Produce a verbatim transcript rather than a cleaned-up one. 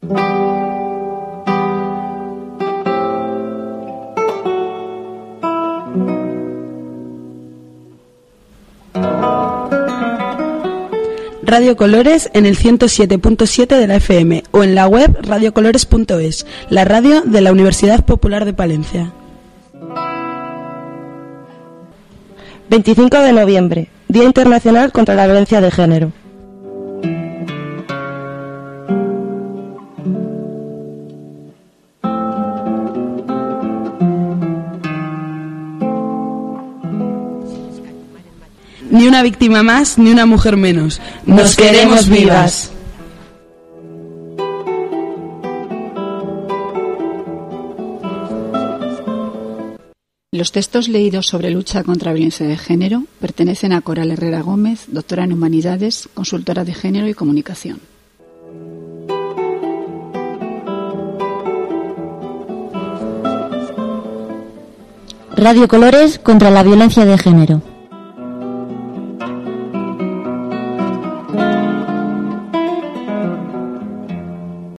Radio Colores en el ciento siete punto siete de la F M o en la web radio colores punto es, la radio de la Universidad Popular de Palencia. veinticinco de noviembre, Día Internacional contra la Violencia de Género. Ni una víctima más, ni una mujer menos. Nos queremos vivas. Los textos leídos sobre lucha contra la violencia de género pertenecen a Coral Herrera Gómez, doctora en Humanidades, consultora de género y comunicación. Radio Colores contra la violencia de género.